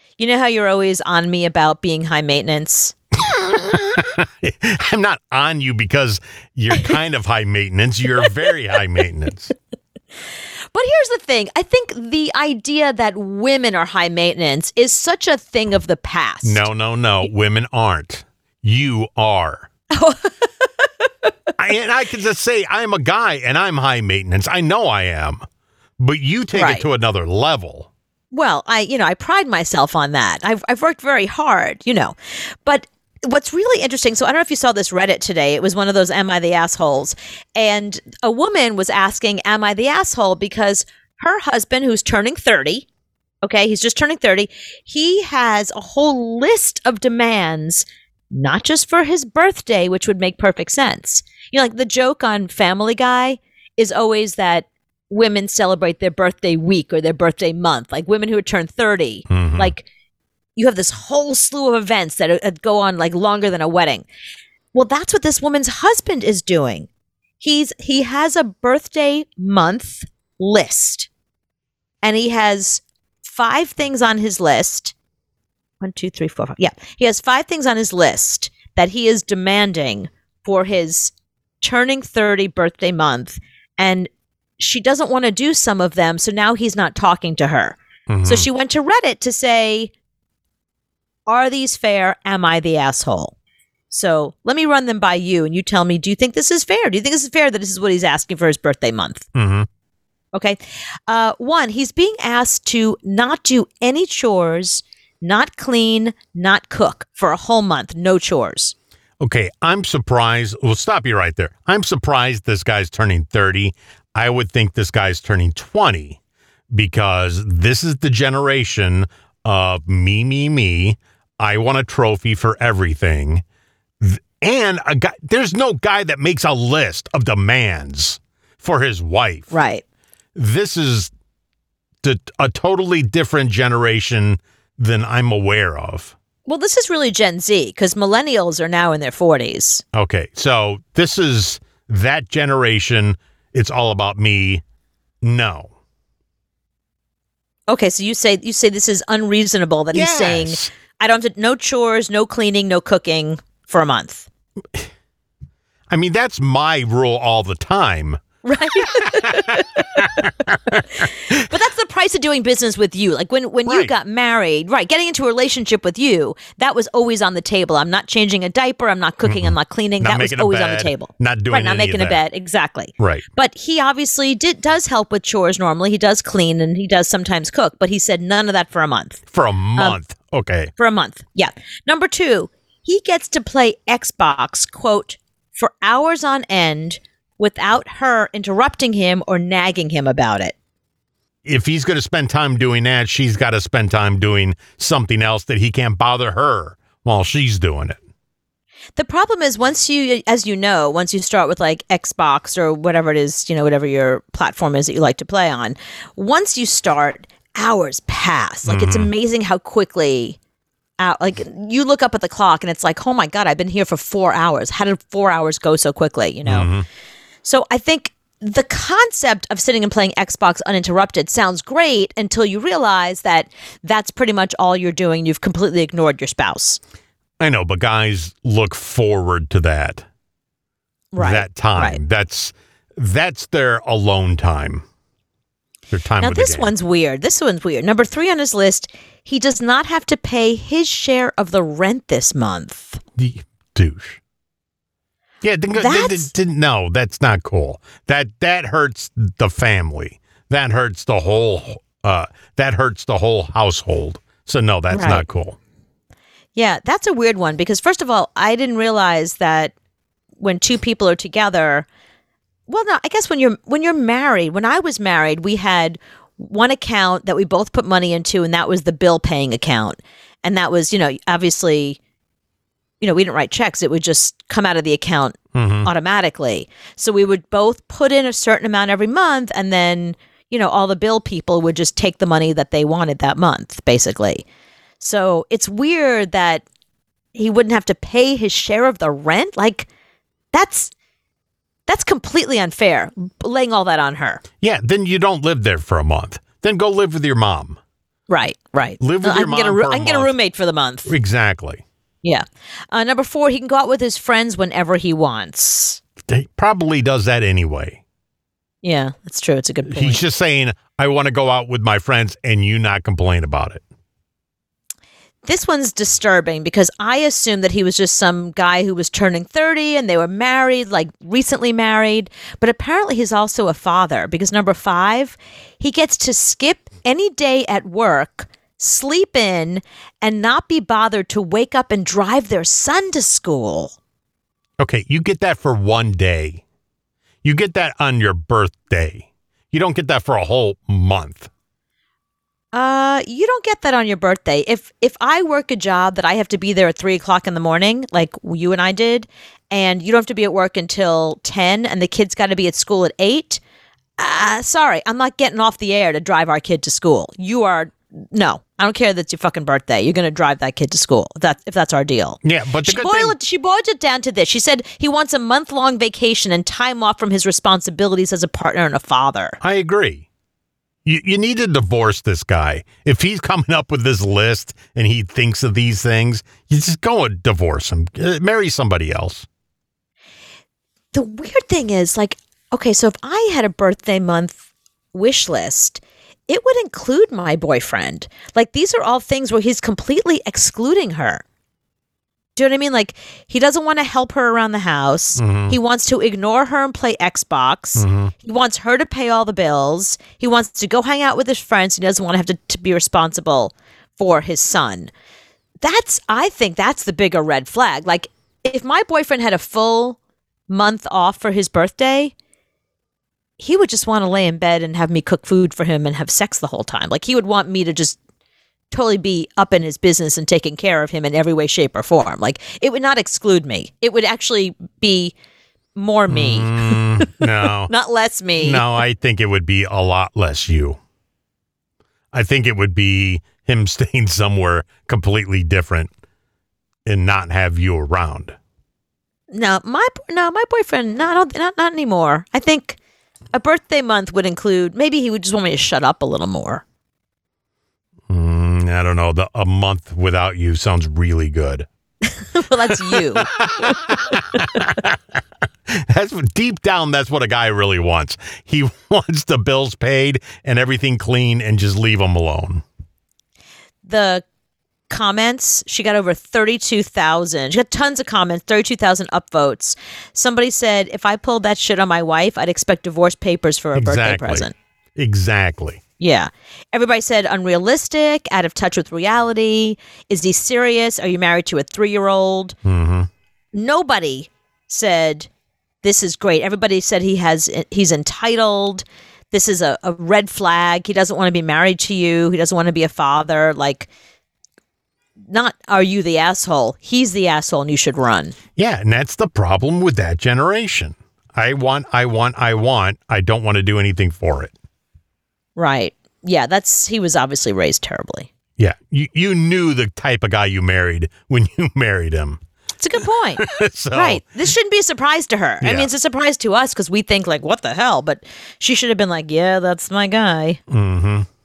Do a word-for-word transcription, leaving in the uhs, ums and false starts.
You know how you're always on me about being high maintenance? I'm not on you because you're kind of high maintenance. You're very high maintenance. But here's the thing. I think the idea that women are high maintenance is such a thing of the past. No, no, no. Women aren't. You are. I, and I can just say I'm a guy and I'm high maintenance. I know I am. But you take Right. it to another level. Well, I, you know, I pride myself on that. I've, I've worked very hard, you know. But what's really interesting, so I don't know if you saw this Reddit today. It was one of those Am I the Assholes? And a woman was asking, am I the asshole? Because her husband, who's turning thirty, okay, he's just turning thirty, he has a whole list of demands, not just for his birthday, which would make perfect sense. You know, like the joke on Family Guy is always that women celebrate their birthday week or their birthday month, like women who turn thirty, Mhm. like you have this whole slew of events that uh, go on like longer than a wedding. Well, that's what this woman's husband is doing. He's he has a birthday month list, and he has five things on his list. One, two, three, four, five. Yeah, he has five things on his list that he is demanding for his turning thirty birthday month, and she doesn't want to do some of them, so now he's not talking to her. Mhm. So she went to Reddit to say, are these fair? Am I the asshole? So let me run them by you, and you tell me, do you think this is fair? Do you think this is fair that this is what he's asking for his birthday month? Mhm. Okay. Uh, one, he's being asked to not do any chores, not clean, not cook for a whole month, no chores. Okay, I'm surprised. We'll stop you right there. I'm surprised this guy's turning thirty. I would think this guy's turning twenty because this is the generation of me, me, me. I want a trophy for everything. Th- And a guy, there's no guy that makes a list of demands for his wife. Right. This is the, a totally different generation than I'm aware of. Well, this is really Gen Z because millennials are now in their forties. Okay, so this is that generation. It's all about me. No. Okay, so you say you say this is unreasonable that he's saying Yes. I don't have to, no chores, no cleaning, no cooking for a month. I mean, that's my rule all the time. Right. But that's the price of doing business with you. Like when, when you Right. got married, right, getting into a relationship with you, that was always on the table. I'm not changing a diaper. I'm not cooking. I'm not cleaning. Not that was making a always on the bed, table. not doing right, not any of making a that. bed. Exactly. Right. But he obviously did does help with chores normally. He does clean and he does sometimes cook. But he said none of that for a month. For a month. Okay. For a month. Yeah. Number two, he gets to play Xbox, quote, for hours on end without her interrupting him or nagging him about it. If he's going to spend time doing that, she's got to spend time doing something else that he can't bother her while she's doing it. The problem is once you, as you know, once you start with like Xbox or whatever it is, you know, whatever your platform is that you like to play on, once you start, hours pass. Like it's amazing how quickly out, like you look up at the clock and it's like, oh my God, I've been here for four hours. How did four hours go so quickly? You know? So I think the concept of sitting and playing Xbox uninterrupted sounds great until you realize that that's pretty much all you're doing. You've completely ignored your spouse. I know, but guys look forward to that. Right. That time. Right. That's that's their alone time. Their time Now, with the this game. one's weird. This one's weird. Number three on his list, he does not have to pay his share of the rent this month. The douche. Yeah, then go- then- That's- then- no, that's not cool. That that hurts the family. That hurts the whole. Uh, that hurts the whole household. So no, that's Right. not cool. Yeah, that's a weird one because, first of all, I didn't realize that when two people are together, well, no, I guess when you're when you're married, when I was married, we had one account that we both put money into, and that was the bill paying account. And that was, you know, obviously, you know, we didn't write checks. It would just come out of the account automatically. So we would both put in a certain amount every month, and then, you know, all the bill people would just take the money that they wanted that month, basically. So it's weird that he wouldn't have to pay his share of the rent. Like, that's that's completely unfair, laying all that on her. Yeah, then you don't live there for a month. Then go live with your mom. Right, right. Live with I your can get a mom roo- for a I can get a month. roommate for the month. Exactly. Yeah. Uh, number four, he can go out with his friends whenever he wants. He probably does that anyway. Yeah, that's true. It's a good point. He's just saying, I want to go out with my friends and you not complain about it. This one's disturbing because I assumed that he was just some guy who was turning thirty and they were married, like recently married. But apparently he's also a father because number five, he gets to skip any day at work, sleep in, and not be bothered to wake up and drive their son to school. Okay, you get that for one day. You get that on your birthday. You don't get that for a whole month. Uh, you don't get that on your birthday. If if I work a job that I have to be there at three o'clock in the morning, like you and I did, and you don't have to be at work until ten, and the kid's got to be at school at eight. Uh, sorry, I'm not getting off the air to drive our kid to school. You are no. I don't care that it's your fucking birthday. You're going to drive that kid to school. If that if that's our deal. Yeah, but the she good boiled thing- it. She boiled it down to this. She said he wants a month long vacation and time off from his responsibilities as a partner and a father. I agree. You you need to divorce this guy. If he's coming up with this list and he thinks of these things, you just go and divorce him. Uh, Marry somebody else. The weird thing is, like, okay, so if I had a birthday month wish list, it would include my boyfriend. Like, these are all things where he's completely excluding her. Do you know what I mean? Like, he doesn't want to help her around the house. Mhm. He wants to ignore her and play Xbox. Mhm. He wants her to pay all the bills. He wants to go hang out with his friends. He doesn't want to have to, to be responsible for his son. That's, I think that's the bigger red flag. Like, if my boyfriend had a full month off for his birthday, he would just want to lay in bed and have me cook food for him and have sex the whole time. Like, he would want me to just totally be up in his business and taking care of him in every way, shape, or form. Like, it would not exclude me. It would actually be more me, Mm, no. not less me. No, I think it would be a lot less you. I think it would be him staying somewhere completely different and not have you around. No, my no, my boyfriend. No, I don't, not not anymore. I think a birthday month would include. Maybe he would just want me to shut up a little more. Mm, I don't know. The, a month without you sounds really good. Well, that's you. That's what, deep down, that's what a guy really wants. He wants the bills paid and everything clean and just leave him alone. The comments, she got over thirty-two thousand. She got tons of comments, thirty-two thousand upvotes. Somebody said, if I pulled that shit on my wife, I'd expect divorce papers for a birthday Exactly. present. Exactly. Yeah. Everybody said unrealistic, out of touch with reality. Is he serious? Are you married to a three-year-old? Mm-hmm. Nobody said this is great. Everybody said he has he's entitled. This is a, a red flag. He doesn't want to be married to you. He doesn't want to be a father. Like, not are you the asshole? He's the asshole and you should run. Yeah, and that's the problem with that generation. I want, I want, I want. I don't want to do anything for it. Right. Yeah, that's he was obviously raised terribly. Yeah, you, you knew the type of guy you married when you married him. It's a good point. So, Right. This shouldn't be a surprise to her. I Yeah. mean, it's a surprise to us because we think like, what the hell? But she should have been like, yeah, that's my guy. Mm-hmm.